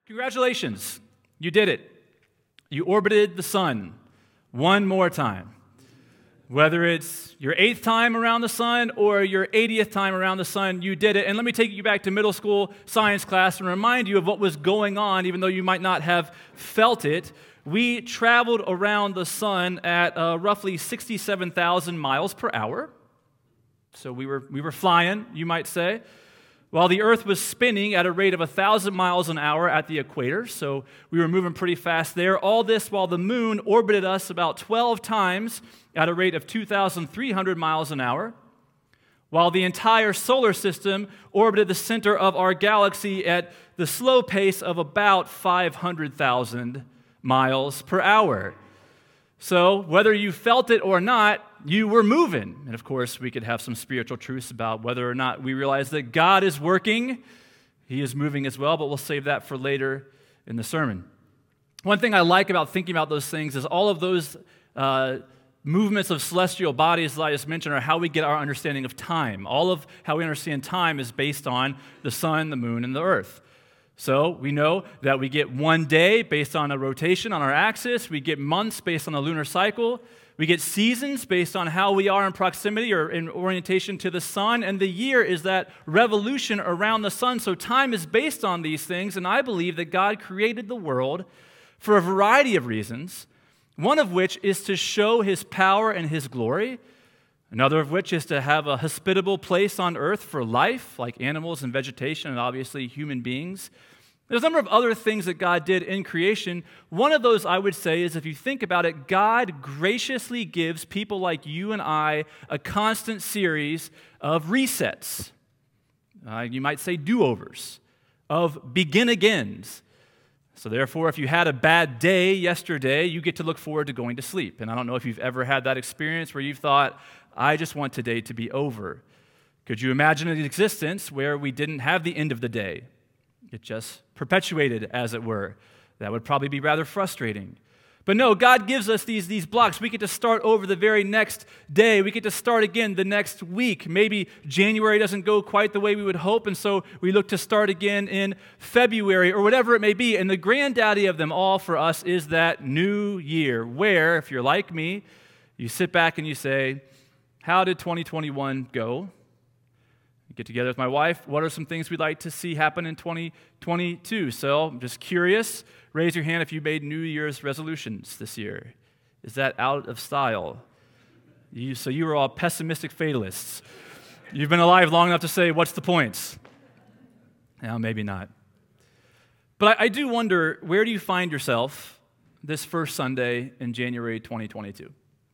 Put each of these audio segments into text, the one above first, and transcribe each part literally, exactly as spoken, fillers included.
Congratulations, you did it. You orbited the sun one more time. Whether it's your eighth time around the sun or your eightieth time around the sun, you did it. And let me take you back to middle school science class and remind you of what was going on, even though you might not have felt it. We traveled around the sun at uh, roughly sixty-seven thousand miles per hour. So we were, we were flying, you might say, while the Earth was spinning at a rate of one thousand miles an hour at the equator. So we were moving pretty fast there. All this while the moon orbited us about twelve times at a rate of two thousand three hundred miles an hour, while the entire solar system orbited the center of our galaxy at the slow pace of about five hundred thousand miles per hour. So whether you felt it or not, you were moving. And of course, we could have some spiritual truths about whether or not we realize that God is working. He is moving as well, but we'll save that for later in the sermon. One thing I like about thinking about those things is all of those uh, movements of celestial bodies that I just mentioned are how we get our understanding of time. All of how we understand time is based on the sun, the moon, and the earth. So we know that we get one day based on a rotation on our axis. We get months based on the lunar cycle. We get seasons based on how we are in proximity or in orientation to the sun. And the year is that revolution around the sun. So time is based on these things. And I believe that God created the world for a variety of reasons, one of which is to show his power and his glory. Another of which is to have a hospitable place on earth for life, like animals and vegetation and obviously human beings. There's a number of other things that God did in creation. One of those, I would say, is if you think about it, God graciously gives people like you and I a constant series of resets. Uh, you might say do-overs, of begin-agains. So therefore, if you had a bad day yesterday, you get to look forward to going to sleep. And I don't know if you've ever had that experience where you've thought, I just want today to be over. Could you imagine an existence where we didn't have the end of the day? It just perpetuated, as it were. That would probably be rather frustrating. But no, God gives us these, these blocks. We get to start over the very next day. We get to start again the next week. Maybe January doesn't go quite the way we would hope, and so we look to start again in February or whatever it may be. And the granddaddy of them all for us is that new year, where, if you're like me, you sit back and you say, how did twenty twenty-one go? I get together with my wife. What are some things we'd like to see happen in twenty twenty-two? So I'm just curious. Raise your hand if you made New Year's resolutions this year. Is that out of style? You, so you were all pessimistic fatalists. You've been alive long enough to say, what's the point? Now, maybe not. But I, I do wonder, where do you find yourself this first Sunday in January twenty twenty-two?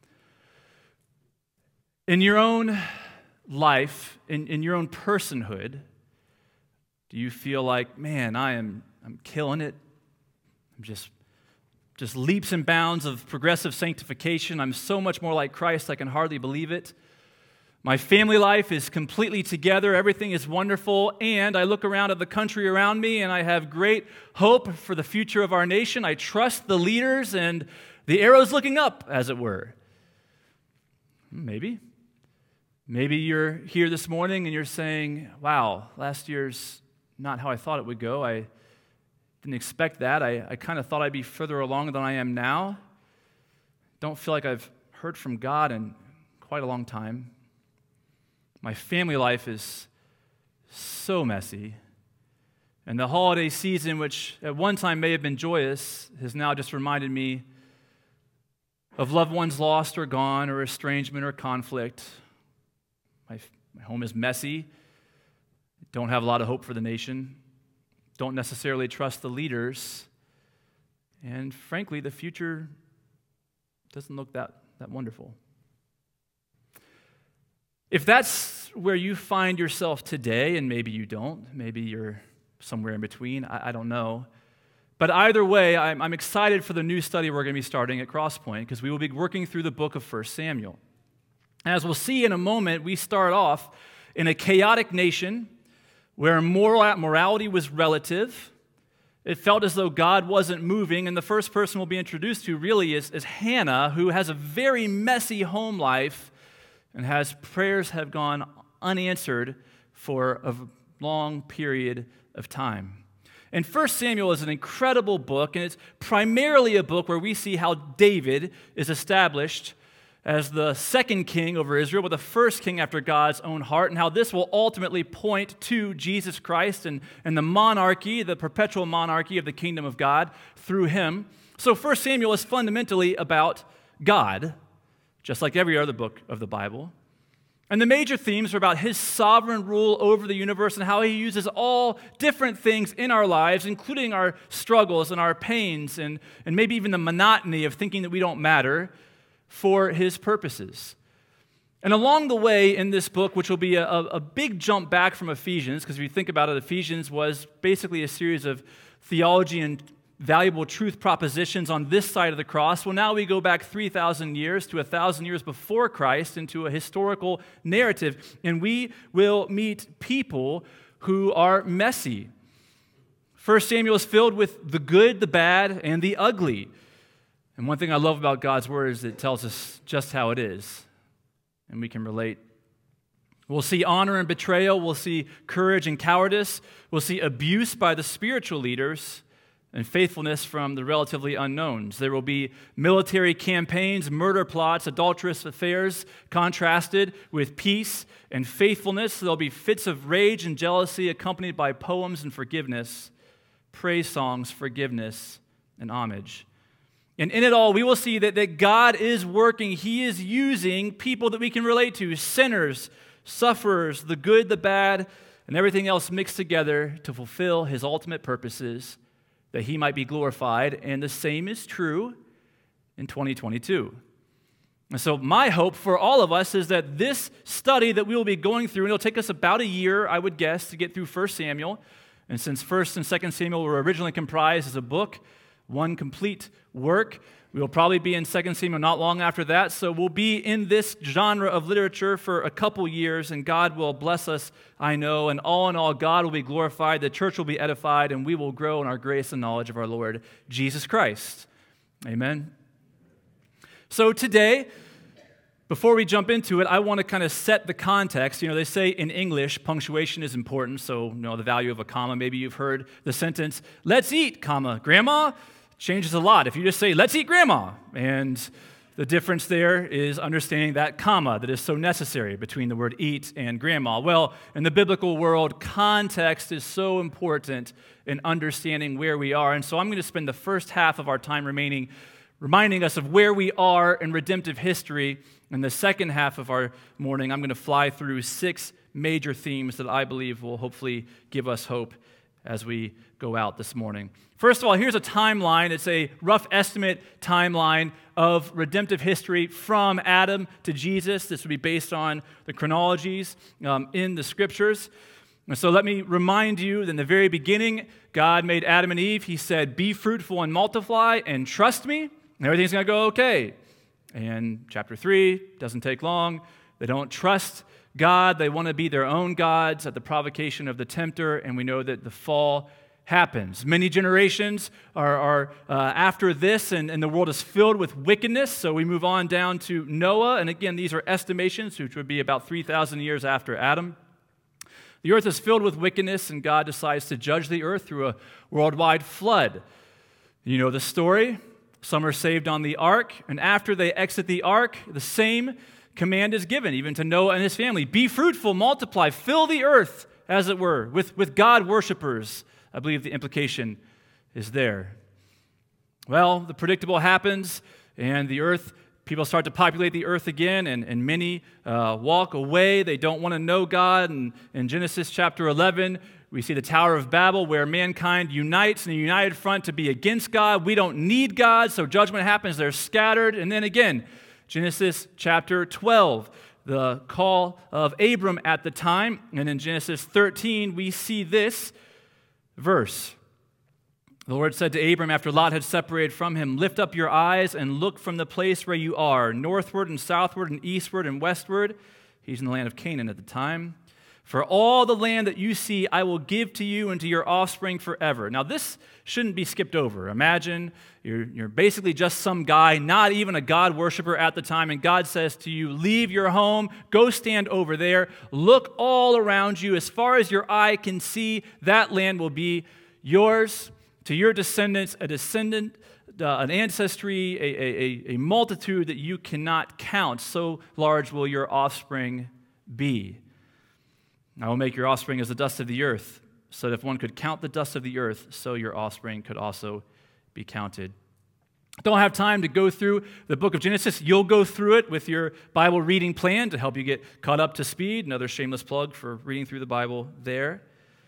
In your own life, in, in your own personhood, do you feel like, man, I am I'm killing it? I'm just, just leaps and bounds of progressive sanctification. I'm so much more like Christ, I can hardly believe it. My family life is completely together. Everything is wonderful. And I look around at the country around me, and I have great hope for the future of our nation. I trust the leaders, and the arrow's looking up, as it were. Maybe. Maybe you're here this morning and you're saying, wow, last year's not how I thought it would go. I didn't expect that. I, I kind of thought I'd be further along than I am now. Don't feel like I've heard from God in quite a long time. My family life is so messy. And the holiday season, which at one time may have been joyous, has now just reminded me of loved ones lost or gone, or estrangement or conflict. My, my home is messy. Don't have a lot of hope for the nation. Don't necessarily trust the leaders. And frankly, the future doesn't look that, that wonderful. If that's where you find yourself today, and maybe you don't, maybe you're somewhere in between, I, I don't know. But either way, I'm, I'm excited for the new study we're going to be starting at Crosspoint, because we will be working through the book of First Samuel. As we'll see in a moment, we start off in a chaotic nation where moral morality was relative. It felt as though God wasn't moving, and the first person we'll be introduced to really is, is Hannah, who has a very messy home life and has prayers have gone unanswered for a long period of time. And First Samuel is an incredible book, and it's primarily a book where we see how David is established as the second king over Israel, but the first king after God's own heart, and how this will ultimately point to Jesus Christ and, and the monarchy, the perpetual monarchy of the kingdom of God through him. So First Samuel is fundamentally about God, just like every other book of the Bible. And the major themes are about his sovereign rule over the universe and how he uses all different things in our lives, including our struggles and our pains and, and maybe even the monotony of thinking that we don't matter, for his purposes. And along the way in this book, which will be a, a big jump back from Ephesians, because if you think about it, Ephesians was basically a series of theology and valuable truth propositions on this side of the cross. Well, now we go back three thousand years to one thousand years before Christ into a historical narrative, and we will meet people who are messy. First Samuel is filled with the good, the bad, and the ugly. And one thing I love about God's word is it tells us just how it is, and we can relate. We'll see honor and betrayal. We'll see courage and cowardice. We'll see abuse by the spiritual leaders and faithfulness from the relatively unknowns. There will be military campaigns, murder plots, adulterous affairs contrasted with peace and faithfulness. There'll be fits of rage and jealousy accompanied by poems and forgiveness, praise songs, forgiveness, and homage. And in it all, we will see that, that God is working. He is using people that we can relate to, sinners, sufferers, the good, the bad, and everything else mixed together to fulfill his ultimate purposes, that he might be glorified. And the same is true in twenty twenty-two. And so my hope for all of us is that this study that we will be going through, and it'll take us about a year, I would guess, to get through First Samuel. And since First and Second Samuel were originally comprised as a book, one complete work. We will probably be in Second Samuel not long after that, so we'll be in this genre of literature for a couple years, and God will bless us, I know, and all in all, God will be glorified, the church will be edified, and we will grow in our grace and knowledge of our Lord Jesus Christ. Amen. So today, before we jump into it, I want to kind of set the context. You know, they say in English, punctuation is important, so you know the value of a comma. Maybe you've heard the sentence, let's eat, comma, grandma, changes a lot. If you just say, let's eat grandma, and the difference there is understanding that comma that is so necessary between the word eat and grandma. Well, in the biblical world, context is so important in understanding where we are, and so I'm going to spend the first half of our time remaining reminding us of where we are in redemptive history. In the second half of our morning, I'm going to fly through six major themes that I believe will hopefully give us hope as we go out this morning. First of all, here's a timeline. It's a rough estimate timeline of redemptive history from Adam to Jesus. This would be based on the chronologies um, in the Scriptures. And so let me remind you that in the very beginning, God made Adam and Eve. He said, be fruitful and multiply and trust me, and everything's going to go okay. And chapter three doesn't take long. They don't trust God. They want to be their own gods at the provocation of the tempter, and we know that the fall happens. Many generations are, are uh, after this, and, and the world is filled with wickedness, so we move on down to Noah, and again, these are estimations, which would be about three thousand years after Adam. The earth is filled with wickedness, and God decides to judge the earth through a worldwide flood. You know the story. Some are saved on the ark, and after they exit the ark, the same command is given, even to Noah and his family. Be fruitful, multiply, fill the earth, as it were, with, with God worshipers. I believe the implication is there. Well, the predictable happens, and the earth, people start to populate the earth again, and, and many uh, walk away. They don't want to know God. And in Genesis chapter eleven, we see the Tower of Babel, where mankind unites in a united front to be against God. We don't need God, so judgment happens. They're scattered. And then again, Genesis chapter twelve, the call of Abram at the time. And in Genesis thirteen, we see this verse. The Lord said to Abram after Lot had separated from him, lift up your eyes and look from the place where you are, northward and southward and eastward and westward. He's in the land of Canaan at the time. For all the land that you see, I will give to you and to your offspring forever. Now, this shouldn't be skipped over. Imagine you're, you're basically just some guy, not even a God worshiper at the time, and God says to you, leave your home, go stand over there, look all around you. As far as your eye can see, that land will be yours, to your descendants, a descendant, uh, an ancestry, a, a, a multitude that you cannot count. So large will your offspring be. I will make your offspring as the dust of the earth, so that if one could count the dust of the earth, so your offspring could also be counted. Don't have time to go through the book of Genesis. You'll go through it with your Bible reading plan to help you get caught up to speed. Another shameless plug for reading through the Bible there.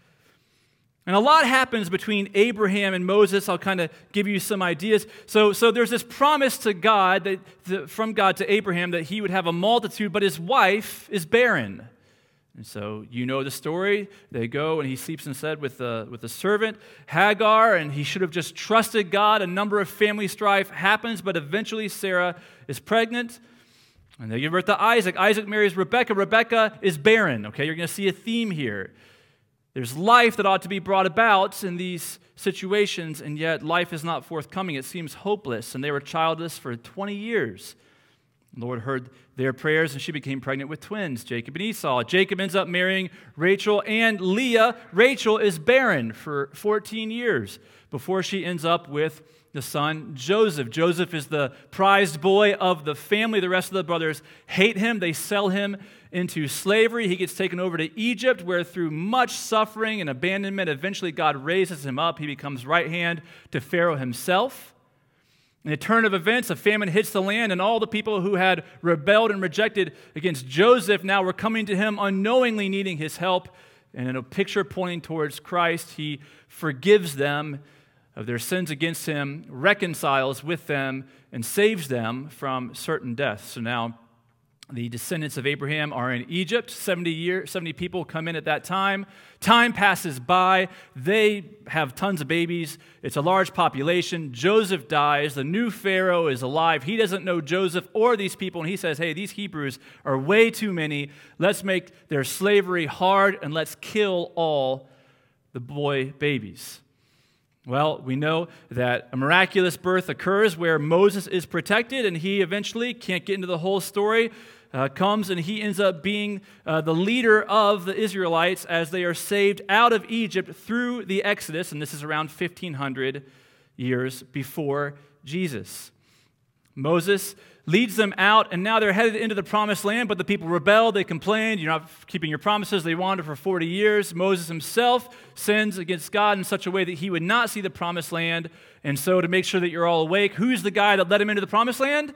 And a lot happens between Abraham and Moses. I'll kind of give you some ideas. So, so there's this promise to God, that the, from God to Abraham, that he would have a multitude, but his wife is barren. And so you know the story. They go and he sleeps instead with the, with the servant, Hagar, and he should have just trusted God. A number of family strife happens, but eventually Sarah is pregnant, and they give birth to Isaac. Isaac marries Rebekah. Rebekah is barren. Okay, you're going to see a theme here. There's life that ought to be brought about in these situations, and yet life is not forthcoming. It seems hopeless, and they were childless for twenty years. The Lord heard their prayers, and she became pregnant with twins, Jacob and Esau. Jacob ends up marrying Rachel and Leah. Rachel is barren for fourteen years before she ends up with the son Joseph. Joseph is the prized boy of the family. The rest of the brothers hate him. They sell him into slavery. He gets taken over to Egypt, where through much suffering and abandonment, eventually God raises him up. He becomes right hand to Pharaoh himself. In a turn of events, a famine hits the land, and all the people who had rebelled and rejected against Joseph now were coming to him unknowingly needing his help. And in a picture pointing towards Christ, he forgives them of their sins against him, reconciles with them, and saves them from certain death. So now the descendants of Abraham are in Egypt. seventy, year, seventy people come in at that time. Time passes by. They have tons of babies. It's a large population. Joseph dies. The new Pharaoh is alive. He doesn't know Joseph or these people, and he says, hey, these Hebrews are way too many. Let's make their slavery hard, and let's kill all the boy babies. Well, we know that a miraculous birth occurs where Moses is protected, and he eventually, can't get into the whole story, uh, comes and he ends up being uh, the leader of the Israelites as they are saved out of Egypt through the Exodus, and this is around fifteen hundred years before Jesus. Moses leads them out, and now they're headed into the promised land, but the people rebelled, they complained, you're not keeping your promises, they wandered for forty years. Moses himself sins against God in such a way that he would not see the promised land, and so to make sure that you're all awake, who's the guy that led him into the promised land?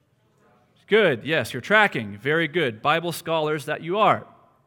Good, yes, you're tracking, very good, Bible scholars that you are.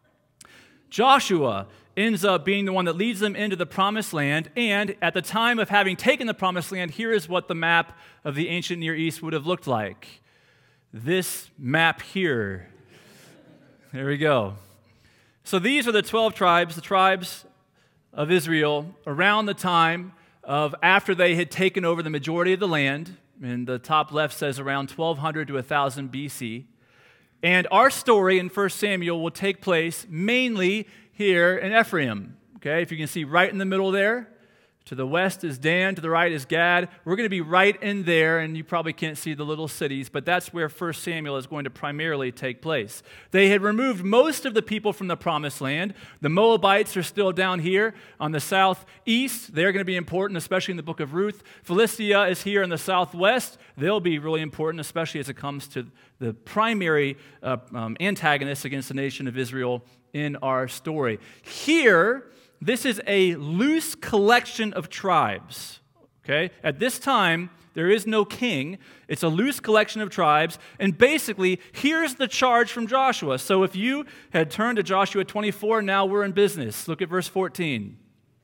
Joshua ends up being the one that leads them into the promised land, and at the time of having taken the promised land, here is what the map of the ancient Near East would have looked like. This map here. There we go. So these are the twelve tribes, the tribes of Israel, around the time of after they had taken over the majority of the land, and the top left says around twelve hundred to one thousand B C. And our story in First Samuel will take place mainly here in Ephraim. Okay, if you can see right in the middle there, to the west is Dan, to the right is Gad. We're going to be right in there, and you probably can't see the little cities, but that's where First Samuel is going to primarily take place. They had removed most of the people from the promised land. The Moabites are still down here on the southeast. They're going to be important, especially in the book of Ruth. Philistia is here in the southwest. They'll be really important, especially as it comes to the primary uh, um, antagonists against the nation of Israel in our story. Here, this is a loose collection of tribes, okay? At this time, there is no king. It's a loose collection of tribes, and basically, here's the charge from Joshua. So if you had turned to Joshua twenty-four, now we're in business. Look at verse fourteen.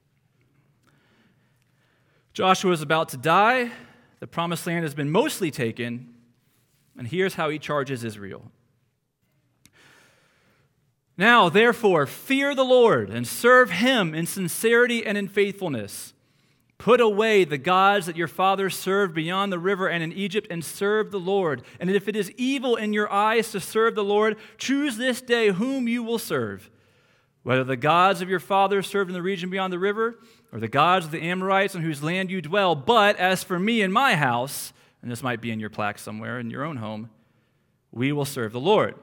Joshua is about to die. The promised land has been mostly taken, and here's how he charges Israel. Now, therefore, fear the Lord and serve him in sincerity and in faithfulness. Put away the gods that your fathers served beyond the river and in Egypt, and serve the Lord. And if it is evil in your eyes to serve the Lord, choose this day whom you will serve, whether the gods of your fathers served in the region beyond the river, or the gods of the Amorites on whose land you dwell. But as for me and my house, and this might be in your plaque somewhere in your own home, we will serve the Lord.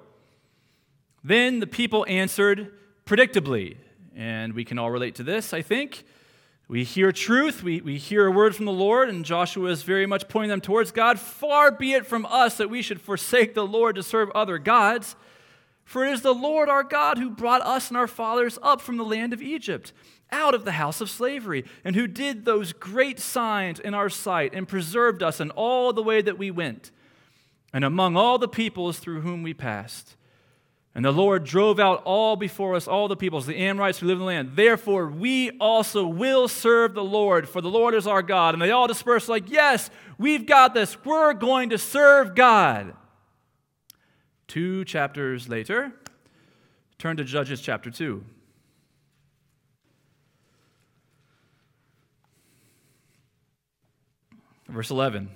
Then the people answered predictably, and we can all relate to this, I think. We hear truth, we, we hear a word from the Lord, and Joshua is very much pointing them towards God. Far be it from us that we should forsake the Lord to serve other gods. For it is the Lord our God who brought us and our fathers up from the land of Egypt, out of the house of slavery, and who did those great signs in our sight and preserved us in all the way that we went, and among all the peoples through whom we passed. And the Lord drove out all before us, all the peoples, the Amorites who live in the land. Therefore, we also will serve the Lord, for the Lord is our God. And they all dispersed like, yes, we've got this. We're going to serve God. Two chapters later, turn to Judges chapter two. Verse eleven.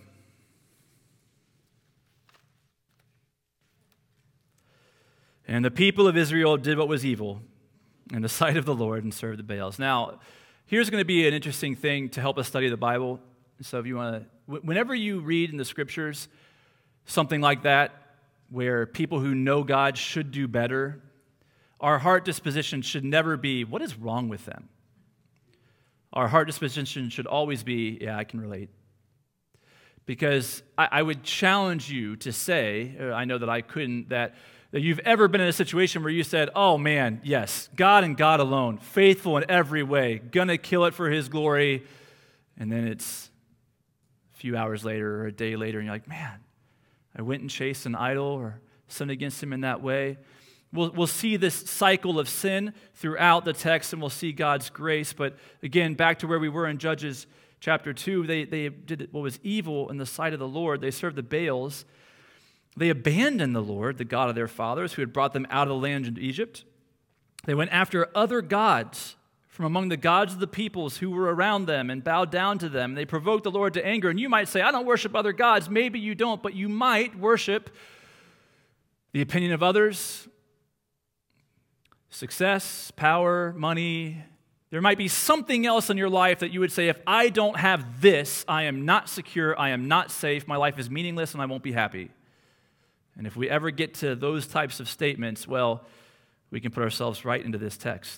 And the people of Israel did what was evil in the sight of the Lord and served the Baals. Now, here's going to be an interesting thing to help us study the Bible. So if you want to, whenever you read in the scriptures something like that, where people who know God should do better, our heart disposition should never be, what is wrong with them? Our heart disposition should always be, yeah, I can relate. Because I, I would challenge you to say, I know that I couldn't, that that you've ever been in a situation where you said, oh man, yes, God and God alone, faithful in every way, gonna kill it for his glory, and then it's a few hours later or a day later, and you're like, man, I went and chased an idol or sinned against him in that way. We'll, we'll see this cycle of sin throughout the text, and we'll see God's grace, but again, back to where we were in Judges chapter two, they, they did what was evil in the sight of the Lord. They served the Baals. They abandoned the Lord, the God of their fathers, who had brought them out of the land of Egypt. They went after other gods from among the gods of the peoples who were around them and bowed down to them. They provoked the Lord to anger. And you might say, I don't worship other gods. Maybe you don't, but you might worship the opinion of others, success, power, money. There might be something else in your life that you would say, if I don't have this, I am not secure, I am not safe, my life is meaningless, and I won't be happy. And if we ever get to those types of statements, well, we can put ourselves right into this text.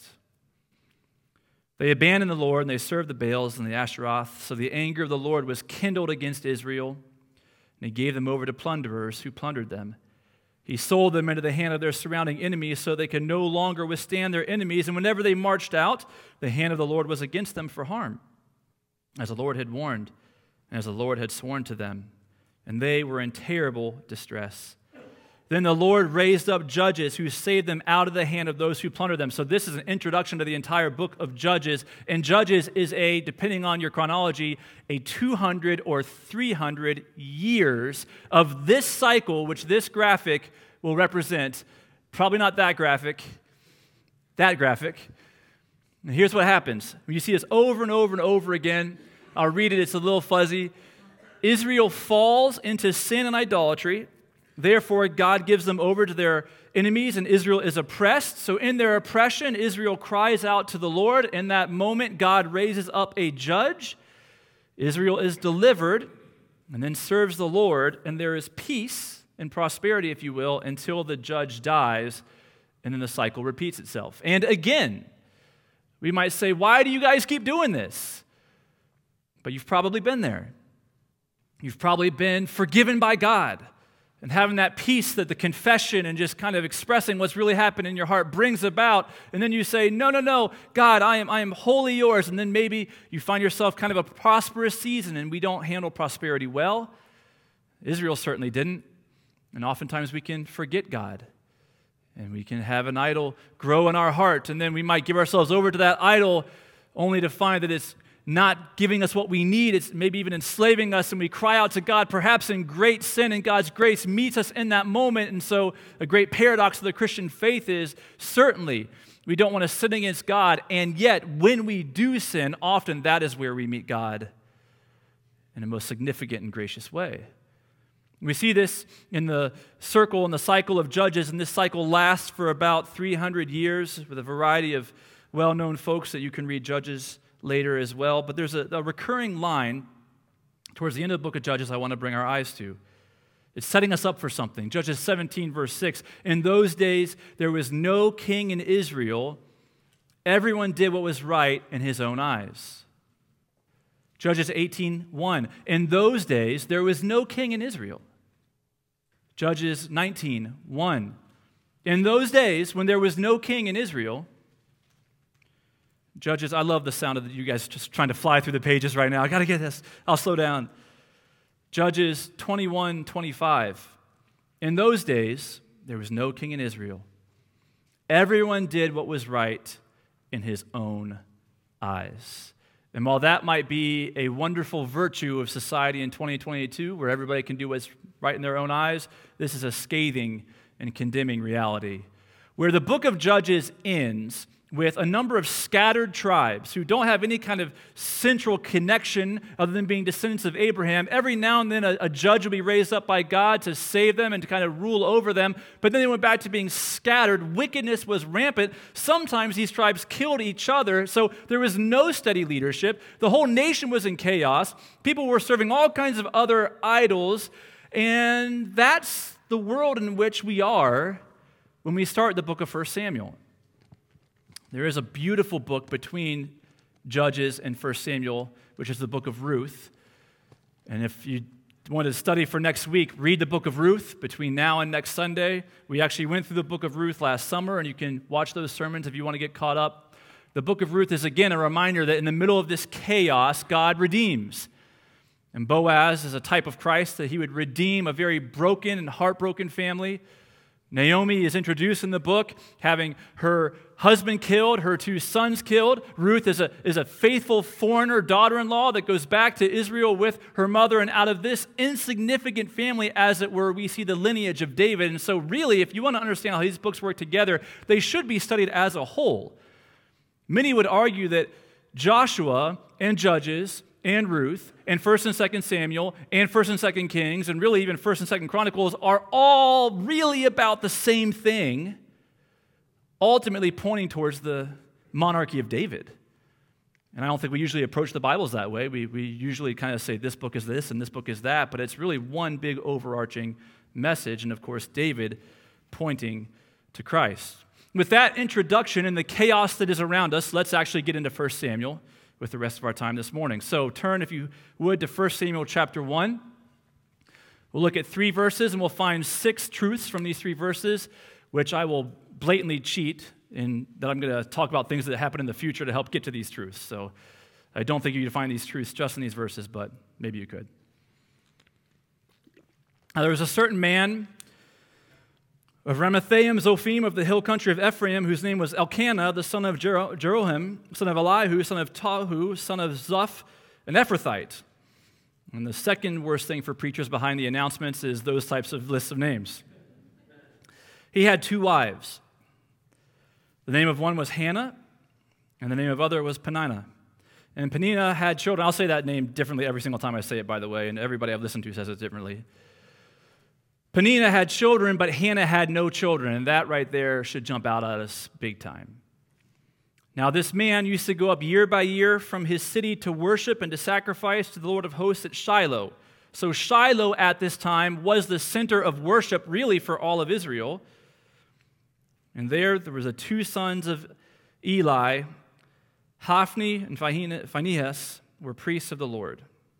They abandoned the Lord, and they served the Baals and the Asheroth. So the anger of the Lord was kindled against Israel, and he gave them over to plunderers who plundered them. He sold them into the hand of their surrounding enemies so they could no longer withstand their enemies. And whenever they marched out, the hand of the Lord was against them for harm, as the Lord had warned, and as the Lord had sworn to them. And they were in terrible distress. Then the Lord raised up judges who saved them out of the hand of those who plundered them. So this is an introduction to the entire book of Judges. And Judges is a, depending on your chronology, a two hundred or three hundred years of this cycle, which this graphic will represent. Probably not that graphic, that graphic. And here's what happens. When you see this over and over and over again, I'll read it, it's a little fuzzy. Israel falls into sin and idolatry. Therefore, God gives them over to their enemies, and Israel is oppressed. So in their oppression, Israel cries out to the Lord. In that moment, God raises up a judge. Israel is delivered and then serves the Lord, and there is peace and prosperity, if you will, until the judge dies, and then the cycle repeats itself. And again, we might say, why do you guys keep doing this? But you've probably been there. You've probably been forgiven by God. And having that peace that the confession and just kind of expressing what's really happened in your heart brings about. And then you say, no, no, no, God, I am, I am wholly yours. And then maybe you find yourself kind of a prosperous season, and we don't handle prosperity well. Israel certainly didn't. And oftentimes we can forget God. And we can have an idol grow in our heart. And then we might give ourselves over to that idol only to find that it's not giving us what we need. It's maybe even enslaving us, and we cry out to God, perhaps in great sin, and God's grace meets us in that moment. And so a great paradox of the Christian faith is certainly we don't want to sin against God, and yet when we do sin, often that is where we meet God in a most significant and gracious way. We see this in the circle and the cycle of Judges, and this cycle lasts for about three hundred years with a variety of well-known folks that you can read Judges later as well. But there's a, a recurring line towards the end of the book of Judges I want to bring our eyes to. It's setting us up for something. Judges seventeen, verse six. In those days, there was no king in Israel. Everyone did what was right in his own eyes. Judges eighteen one. In those days, there was no king in Israel. Judges nineteen one. In those days, when there was no king in Israel, Judges, I love the sound of you guys just trying to fly through the pages right now. I got to get this. I'll slow down. Judges twenty-one twenty-five. In those days, there was no king in Israel. Everyone did what was right in his own eyes. And while that might be a wonderful virtue of society in twenty twenty-two, where everybody can do what's right in their own eyes, this is a scathing and condemning reality. Where the book of Judges ends with a number of scattered tribes who don't have any kind of central connection other than being descendants of Abraham. Every now and then a, a judge will be raised up by God to save them and to kind of rule over them, but then they went back to being scattered. Wickedness was rampant. Sometimes these tribes killed each other, so there was no steady leadership. The whole nation was in chaos. People were serving all kinds of other idols, and that's the world in which we are when we start the book of First Samuel. There is a beautiful book between Judges and First Samuel, which is the book of Ruth. And if you want to study for next week, read the book of Ruth between now and next Sunday. We actually went through the book of Ruth last summer, and you can watch those sermons if you want to get caught up. The book of Ruth is, again, a reminder that in the middle of this chaos, God redeems. And Boaz is a type of Christ, that he would redeem a very broken and heartbroken family. Naomi is introduced in the book, having her husband killed, her two sons killed. Ruth is a, is a faithful foreigner daughter-in-law that goes back to Israel with her mother, and out of this insignificant family, as it were, we see the lineage of David. And so really, if you want to understand how these books work together, they should be studied as a whole. Many would argue that Joshua and Judges and Ruth, and First and Second Samuel, and First and Second Kings, and really even First and Second Chronicles are all really about the same thing, ultimately pointing towards the monarchy of David. And I don't think we usually approach the Bibles that way. We, we usually kind of say this book is this and this book is that, but it's really one big overarching message, and of course David pointing to Christ. With that introduction and the chaos that is around us, let's actually get into First Samuel with the rest of our time this morning. So turn, if you would, to First Samuel chapter one. We'll look at three verses, and we'll find six truths from these three verses, which I will blatantly cheat in that I'm going to talk about things that happen in the future to help get to these truths. So I don't think you can find these truths just in these verses, but maybe you could. Now, there was a certain man of Ramathaim Zophim of the hill country of Ephraim, whose name was Elkanah, the son of Jer- Jeroham, son of Elihu, son of Tohu, son of Zuph, an Ephrathite. And the second worst thing for preachers behind the announcements is those types of lists of names. He had two wives. The name of one was Hannah, and the name of other was Peninnah. And Peninnah had children. I'll say that name differently every single time I say it, by the way, and everybody I've listened to says it differently. Peninnah had children, but Hannah had no children, and that right there should jump out at us big time. Now, this man used to go up year by year from his city to worship and to sacrifice to the Lord of hosts at Shiloh. So Shiloh at this time was the center of worship, really, for all of Israel. And there, there was the two sons of Eli, Hophni and Phinehas, were priests of the Lord.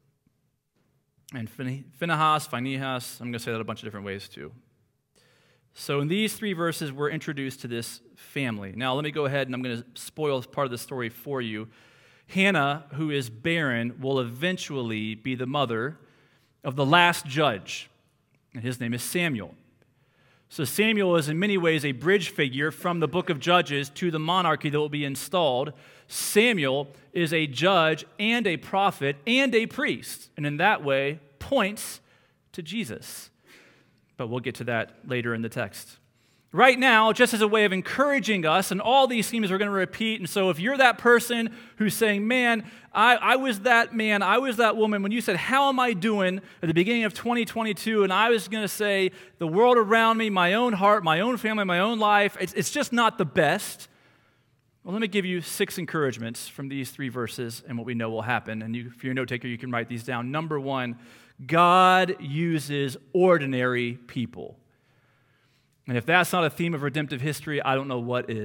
And Phinehas, Phinehas, I'm going to say that a bunch of different ways too. So in these three verses, we're introduced to this family. Now, let me go ahead and I'm going to spoil part of the story for you. Hannah, who is barren, will eventually be the mother of the last judge, and his name is Samuel. So Samuel is in many ways a bridge figure from the book of Judges to the monarchy that will be installed. Samuel is a judge and a prophet and a priest, and in that way points to Jesus. But we'll get to that later in the text. Right now, just as a way of encouraging us, and all these themes we're going to repeat, and so if you're that person who's saying, man, I, I was that man, I was that woman, when you said, how am I doing at the beginning of twenty twenty-two, and I was going to say, the world around me, my own heart, my own family, my own life, it's, it's just not the best. Well, let me give you six encouragements from these three verses and what we know will happen. And you, if you're a note taker, you can write these down. Number one, God uses ordinary people. And if that's not a theme of redemptive history, I don't know what is.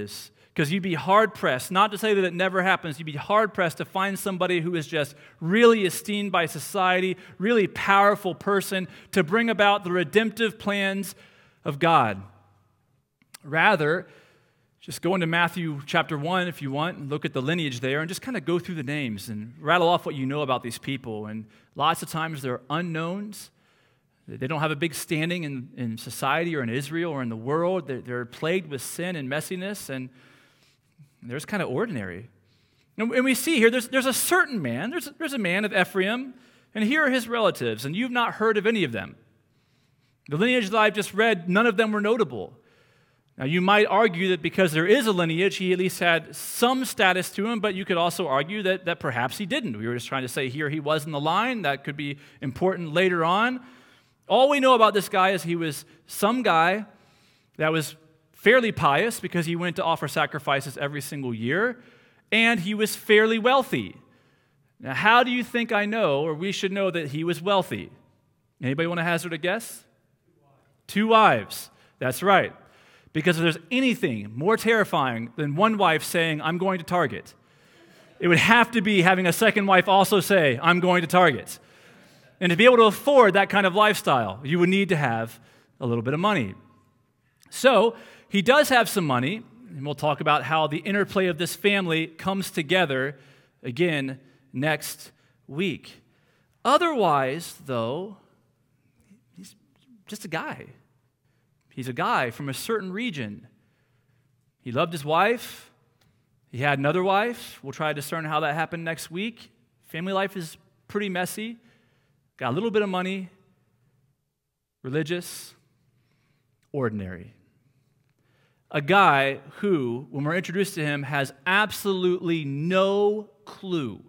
Because you'd be hard-pressed, not to say that it never happens, you'd be hard-pressed to find somebody who is just really esteemed by society, really powerful person to bring about the redemptive plans of God. Rather, just go into Matthew chapter one if you want, and look at the lineage there, and just kind of go through the names and rattle off what you know about these people. And lots of times they're unknowns. They don't have a big standing in, in society or in Israel or in the world. They're, they're plagued with sin and messiness, and they're just kind of ordinary. And we see here, there's, there's a certain man, there's, there's a man of Ephraim, and here are his relatives, and you've not heard of any of them. The lineage that I've just read, none of them were notable. Now, you might argue that because there is a lineage, he at least had some status to him, but you could also argue that, that perhaps he didn't. We were just trying to say here he was in the line. That could be important later on. All we know about this guy is he was some guy that was fairly pious because he went to offer sacrifices every single year, and he was fairly wealthy. Now, how do you think I know, or we should know, that he was wealthy? Anybody want to hazard a guess? Two wives. That's right. Because if there's anything more terrifying than one wife saying, I'm going to Target, it would have to be having a second wife also say, I'm going to Target. And to be able to afford that kind of lifestyle, you would need to have a little bit of money. So, he does have some money, and we'll talk about how the interplay of this family comes together again next week. Otherwise, though, he's just a guy. He's a guy from a certain region. He loved his wife. He had another wife. We'll try to discern how that happened next week. Family life is pretty messy. Got a little bit of money. Religious. Ordinary. A guy who, when we're introduced to him, has absolutely no clue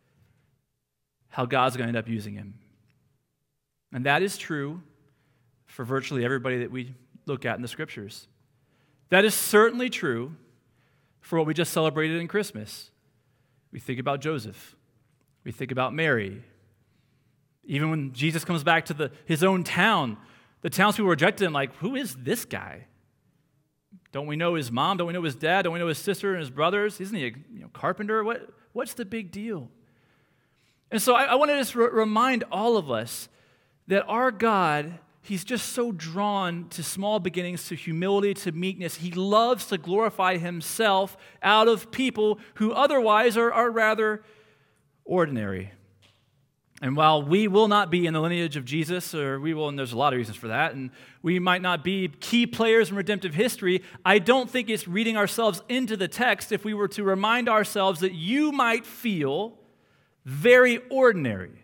how God's going to end up using him. And that is true for virtually everybody that we look at in the Scriptures. That is certainly true for what we just celebrated in Christmas. We think about Joseph. We think about Mary. Even when Jesus comes back to the, his own town, the townspeople rejected him like, who is this guy? Don't we know his mom? Don't we know his dad? Don't we know his sister and his brothers? Isn't he a you know, carpenter? What, what's the big deal? And so I, I want to just re- remind all of us that our God, he's just so drawn to small beginnings, to humility, to meekness. He loves to glorify himself out of people who otherwise are, are rather ordinary. And while we will not be in the lineage of Jesus, or we will, and there's a lot of reasons for that, and we might not be key players in redemptive history, I don't think it's reading ourselves into the text if we were to remind ourselves that you might feel very ordinary.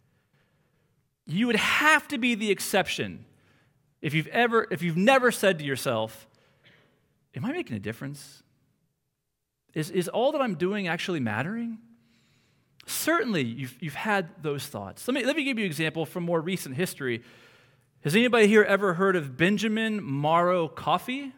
You would have to be the exception if you've ever, if you've never said to yourself, am I making a difference? Is, is all that I'm doing actually mattering? Certainly, you've, you've had those thoughts. Let me, let me give you an example from more recent history. Has anybody here ever heard of Benjamin Morrow Coffey?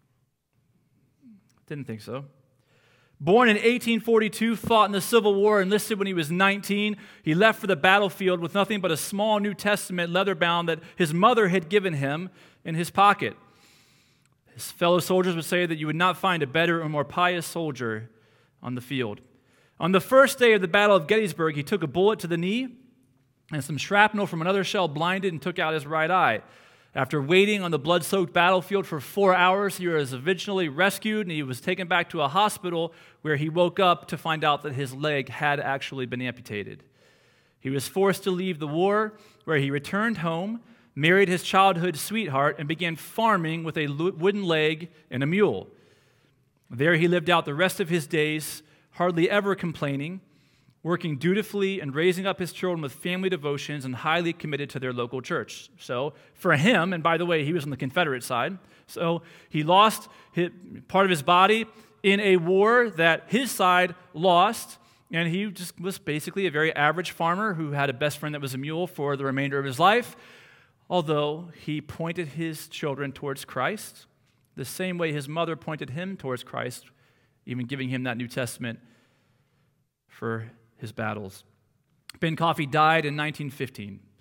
Didn't think so. Born in eighteen forty-two, fought in the Civil War, enlisted when he was nineteen. He left for the battlefield with nothing but a small New Testament leather-bound that his mother had given him in his pocket. His fellow soldiers would say that you would not find a better or more pious soldier on the field. On the first day of the Battle of Gettysburg, he took a bullet to the knee, and some shrapnel from another shell blinded and took out his right eye. After waiting on the blood-soaked battlefield for four hours, he was eventually rescued, and he was taken back to a hospital where he woke up to find out that his leg had actually been amputated. He was forced to leave the war, where he returned home, married his childhood sweetheart, and began farming with a wooden leg and a mule. There he lived out the rest of his days, hardly ever complaining, working dutifully and raising up his children with family devotions and highly committed to their local church. So for him, and by the way, he was on the Confederate side, so he lost his, part of his body in a war that his side lost, and he just was basically a very average farmer who had a best friend that was a mule for the remainder of his life, although he pointed his children towards Christ the same way his mother pointed him towards Christ, even giving him that New Testament for his battles. Ben Coffey died in nineteen fifteen,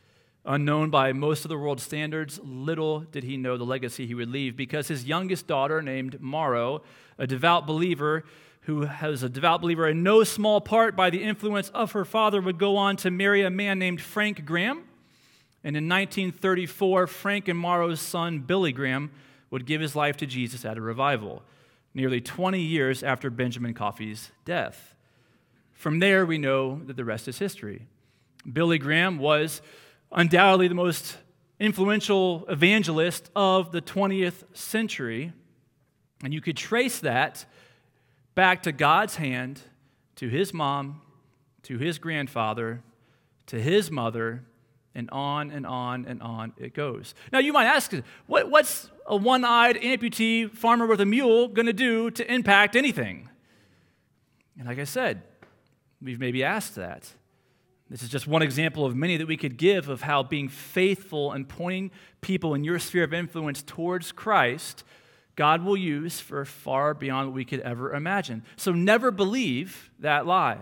Unknown by most of the world's standards, little did he know the legacy he would leave, because his youngest daughter, named Maro, a devout believer who was a devout believer in no small part by the influence of her father, would go on to marry a man named Frank Graham. And in nineteen thirty-four, Frank and Maro's son, Billy Graham, would give his life to Jesus at a revival, nearly twenty years after Benjamin Coffey's death. From there, we know that the rest is history. Billy Graham was undoubtedly the most influential evangelist of the twentieth century, and you could trace that back to God's hand, to his mom, to his grandfather, to his mother, and on and on and on it goes. Now you might ask, what, what's a one-eyed amputee farmer with a mule going to do to impact anything? And like I said, we've maybe asked that. This is just one example of many that we could give of how being faithful and pointing people in your sphere of influence towards Christ, God will use for far beyond what we could ever imagine. So never believe that lie.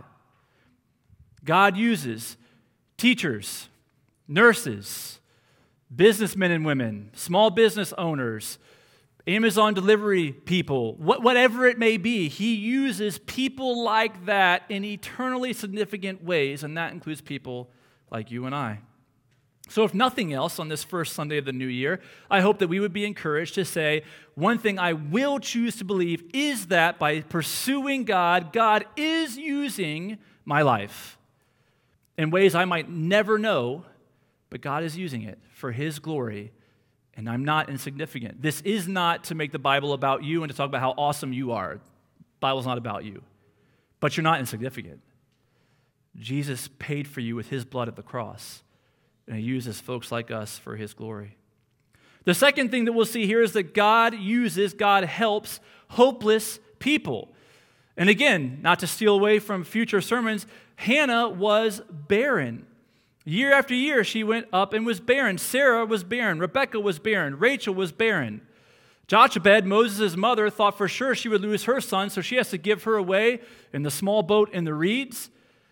God uses teachers, nurses, businessmen and women, small business owners, Amazon delivery people, whatever it may be, he uses people like that in eternally significant ways, and that includes people like you and I. So if nothing else, on this first Sunday of the new year, I hope that we would be encouraged to say, one thing I will choose to believe is that by pursuing God, God is using my life in ways I might never know, but God is using it for his glory. And I'm not insignificant. This is not to make the Bible about you and to talk about how awesome you are. The Bible's not about you. But you're not insignificant. Jesus paid for you with his blood at the cross, and he uses folks like us for his glory. The second thing that we'll see here is that God uses, God helps hopeless people. And again, not to steal away from future sermons, Hannah was barren. Year after year, she went up and was barren. Sarah was barren. Rebekah was barren. Rachel was barren. Jochebed, Moses' mother, thought for sure she would lose her son, so she has to give her away in the small boat in the reeds.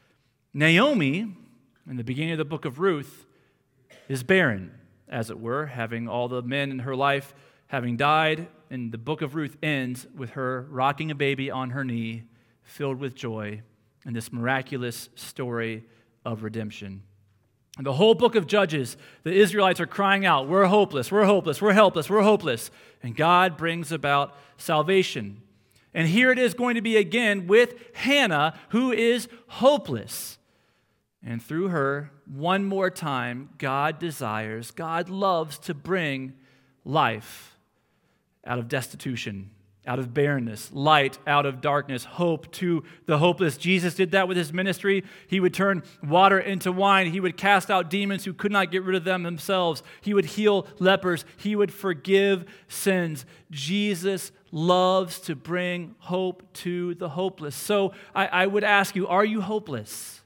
Naomi, in the beginning of the book of Ruth, is barren, as it were, having all the men in her life having died, and the book of Ruth ends with her rocking a baby on her knee, filled with joy, in this miraculous story of redemption. And the whole book of Judges, the Israelites are crying out, we're hopeless, we're hopeless, we're helpless, we're hopeless. And God brings about salvation. And here it is going to be again with Hannah, who is hopeless. And through her, one more time, God desires, God loves to bring life out of destitution, out of barrenness, light out of darkness, hope to the hopeless. Jesus did that with his ministry. He would turn water into wine. He would cast out demons who could not get rid of them themselves. He would heal lepers. He would forgive sins. Jesus loves to bring hope to the hopeless. So I, I would ask you, are you hopeless?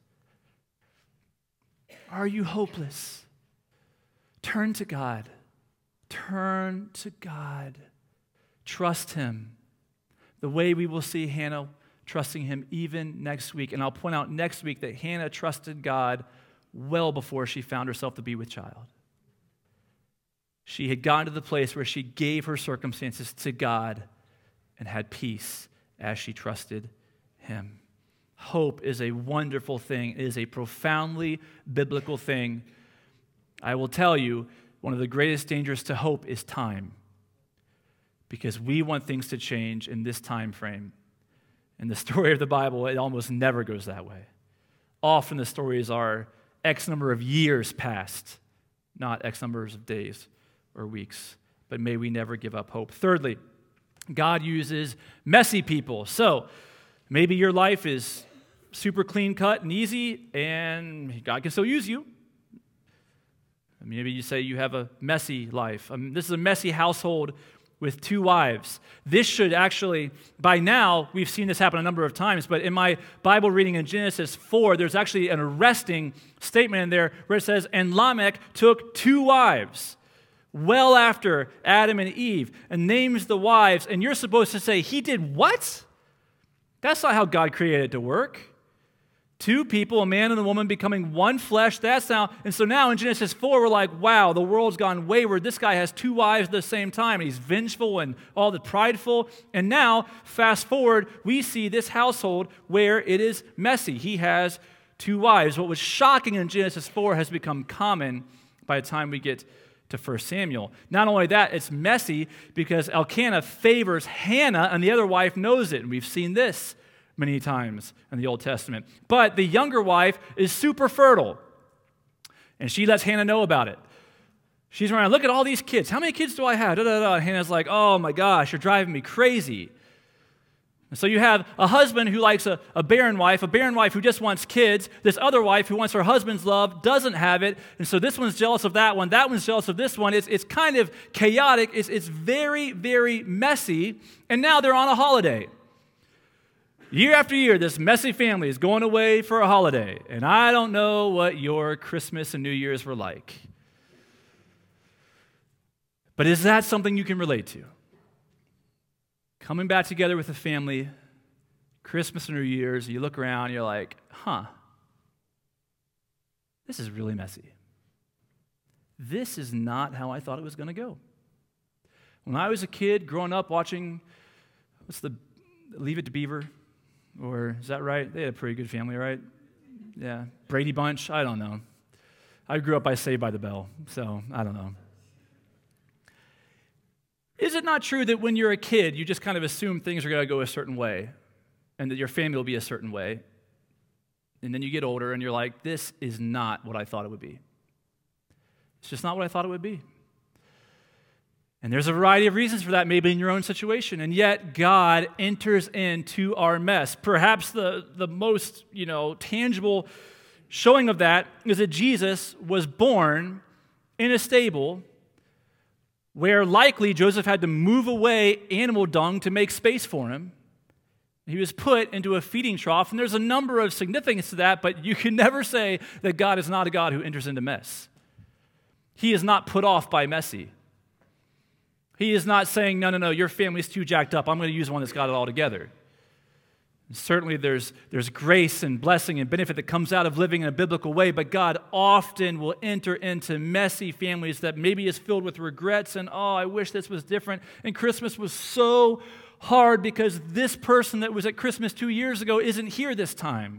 Are you hopeless? Turn to God. Turn to God. Trust him. The way we will see Hannah trusting him even next week. And I'll point out next week that Hannah trusted God well before she found herself to be with child. She had gotten to the place where she gave her circumstances to God and had peace as she trusted him. Hope is a wonderful thing. It is a profoundly biblical thing. I will tell you, one of the greatest dangers to hope is time. Because we want things to change in this time frame. In the story of the Bible, it almost never goes that way. Often the stories are X number of years past, not X numbers of days or weeks. But may we never give up hope. Thirdly, God uses messy people. So maybe your life is super clean cut and easy, and God can still use you. Maybe you say you have a messy life. I mean, this is a messy household with two wives. This should actually, by now, we've seen this happen a number of times, but in my Bible reading in Genesis four, there's actually an arresting statement in there where it says, and Lamech took two wives, well after Adam and Eve, and names the wives, and you're supposed to say, he did what? That's not how God created it to work. Two people, a man and a woman, becoming one flesh. That's now, and so now in Genesis four, we're like, wow, the world's gone wayward. This guy has two wives at the same time, and he's vengeful and all the prideful. And now, fast forward, we see this household where it is messy. He has two wives. What was shocking in Genesis four has become common by the time we get to First Samuel. Not only that, it's messy because Elkanah favors Hannah, and the other wife knows it. And we've seen this many times in the Old Testament. But the younger wife is super fertile, and she lets Hannah know about it. She's around, look at all these kids. How many kids do I have? Da, da, da. And Hannah's like, oh my gosh, you're driving me crazy. And so you have a husband who likes a, a barren wife, a barren wife who just wants kids. This other wife who wants her husband's love doesn't have it. And so this one's jealous of that one. That one's jealous of this one. It's, it's kind of chaotic. It's, it's very, very messy. And now they're on a holiday. Year after year, this messy family is going away for a holiday, and I don't know what your Christmas and New Year's were like. But is that something you can relate to? Coming back together with a family, Christmas and New Year's, you look around, you're like, huh, this is really messy. This is not how I thought it was going to go. When I was a kid growing up watching, what's the, Leave It to Beaver? Or is that right? They had a pretty good family, right? Yeah. Brady Bunch? I don't know. I grew up by Saved by the Bell, so I don't know. Is it not true that when you're a kid, you just kind of assume things are going to go a certain way and that your family will be a certain way? And then you get older and you're like, this is not what I thought it would be. It's just not what I thought it would be. And there's a variety of reasons for that, maybe in your own situation. And yet, God enters into our mess. Perhaps the, the most, you know, tangible showing of that is that Jesus was born in a stable where likely Joseph had to move away animal dung to make space for him. He was put into a feeding trough, and there's a number of significance to that, but you can never say that God is not a God who enters into mess. He is not put off by messy. He is not saying, no, no, no, your family's too jacked up. I'm going to use one that's got it all together. And certainly there's, there's grace and blessing and benefit that comes out of living in a biblical way, but God often will enter into messy families that maybe is filled with regrets and, oh, I wish this was different. And Christmas was so hard because this person that was at Christmas two years ago isn't here this time.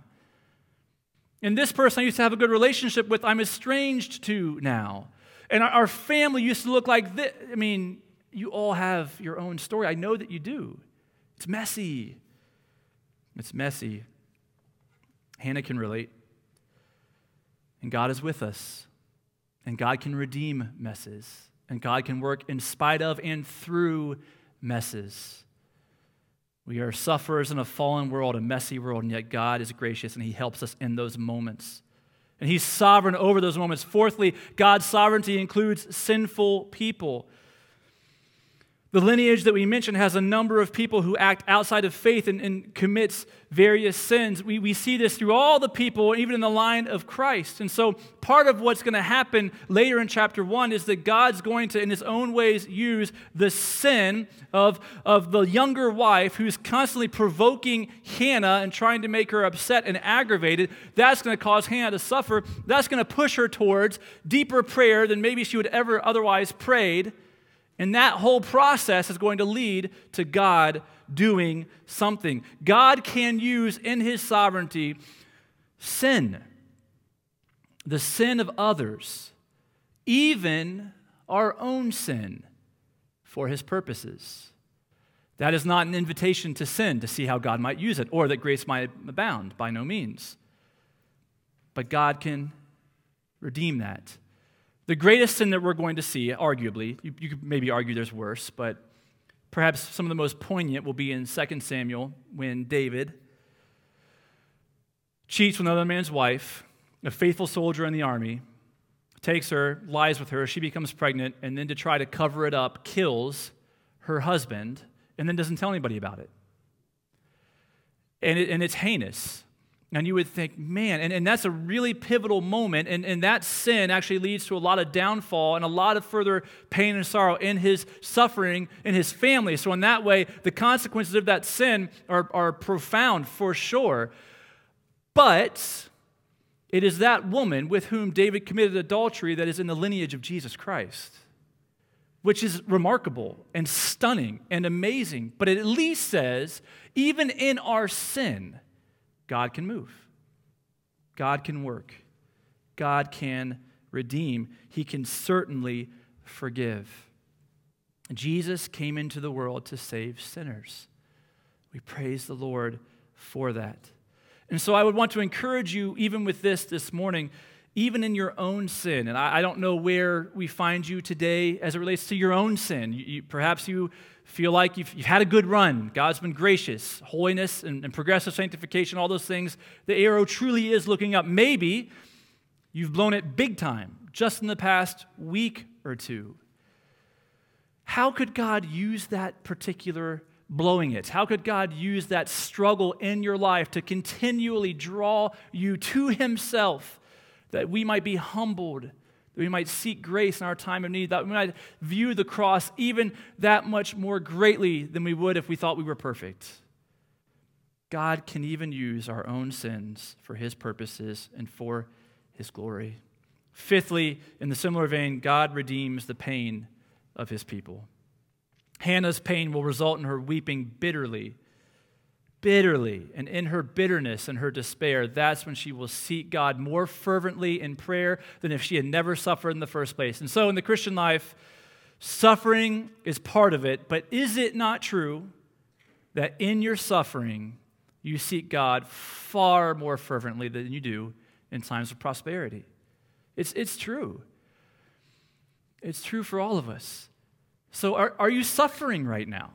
And this person I used to have a good relationship with, I'm estranged to now. And our, our family used to look like this. I mean, you all have your own story. I know that you do. It's messy. It's messy. Hannah can relate. And God is with us. And God can redeem messes. And God can work in spite of and through messes. We are sufferers in a fallen world, a messy world, and yet God is gracious and He helps us in those moments. And He's sovereign over those moments. Fourthly, God's sovereignty includes sinful people. The lineage that we mentioned has a number of people who act outside of faith and, and commits various sins. We, we see this through all the people, even in the line of Christ. And so part of what's going to happen later in chapter one is that God's going to, in His own ways, use the sin of, of the younger wife who's constantly provoking Hannah and trying to make her upset and aggravated. That's going to cause Hannah to suffer. That's going to push her towards deeper prayer than maybe she would ever otherwise prayed. And that whole process is going to lead to God doing something. God can use in His sovereignty sin, the sin of others, even our own sin, for His purposes. That is not an invitation to sin to see how God might use it or that grace might abound, by no means. But God can redeem that. The greatest sin that we're going to see, arguably, you, you could maybe argue there's worse, but perhaps some of the most poignant will be in Second Samuel when David cheats with another man's wife, a faithful soldier in the army, takes her, lies with her, she becomes pregnant, and then to try to cover it up, kills her husband, and then doesn't tell anybody about it. And, it, and it's heinous. And you would think, man, and, and that's a really pivotal moment, and, and that sin actually leads to a lot of downfall and a lot of further pain and sorrow in his suffering, in his family. So in that way, the consequences of that sin are, are profound for sure. But it is that woman with whom David committed adultery that is in the lineage of Jesus Christ, which is remarkable and stunning and amazing. But it at least says, even in our sin, God can move. God can work. God can redeem. He can certainly forgive. Jesus came into the world to save sinners. We praise the Lord for that. And so I would want to encourage you, even with this this morning, even in your own sin. And I, I don't know where we find you today as it relates to your own sin. You, you, perhaps you feel like you've, you've had a good run. God's been gracious. Holiness and, and progressive sanctification, all those things. The arrow truly is looking up. Maybe you've blown it big time just in the past week or two. How could God use that particular blowing it? How could God use that struggle in your life to continually draw you to Himself, that we might be humbled, that we might seek grace in our time of need, that we might view the cross even that much more greatly than we would if we thought we were perfect? God can even use our own sins for His purposes and for His glory. Fifthly, in the similar vein, God redeems the pain of His people. Hannah's pain will result in her weeping bitterly, bitterly, and in her bitterness and her despair, that's when she will seek God more fervently in prayer than if she had never suffered in the first place. And so in the Christian life, suffering is part of it, but is it not true that in your suffering, you seek God far more fervently than you do in times of prosperity? It's, it's true. It's true for all of us. So are, are you suffering right now?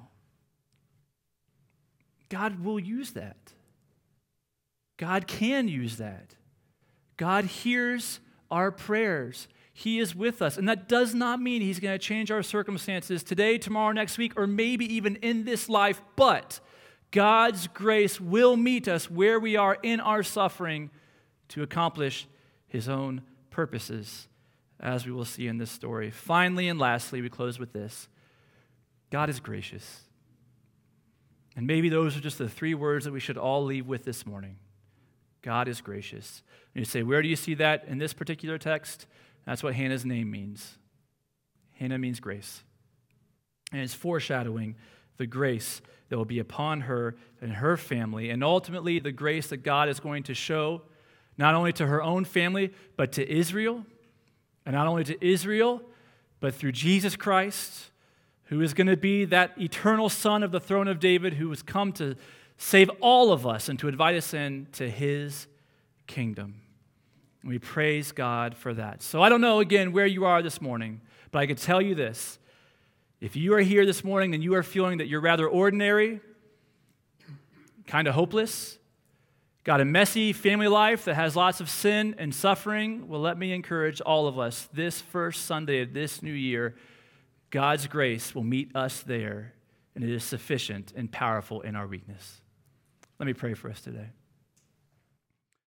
God will use that. God can use that. God hears our prayers. He is with us. And that does not mean He's going to change our circumstances today, tomorrow, next week, or maybe even in this life. But God's grace will meet us where we are in our suffering to accomplish His own purposes, as we will see in this story. Finally and lastly, we close with this. God is gracious. And maybe those are just the three words that we should all leave with this morning. God is gracious. And you say, where do you see that in this particular text? That's what Hannah's name means. Hannah means grace. And it's foreshadowing the grace that will be upon her and her family, and ultimately the grace that God is going to show not only to her own family, but to Israel, and not only to Israel, but through Jesus Christ, who is going to be that eternal Son of the throne of David, who has come to save all of us and to invite us into His kingdom. And we praise God for that. So I don't know, again, where you are this morning, but I can tell you this. If you are here this morning and you are feeling that you're rather ordinary, kind of hopeless, got a messy family life that has lots of sin and suffering, well, let me encourage all of us this first Sunday of this new year, God's grace will meet us there, and it is sufficient and powerful in our weakness. Let me pray for us today.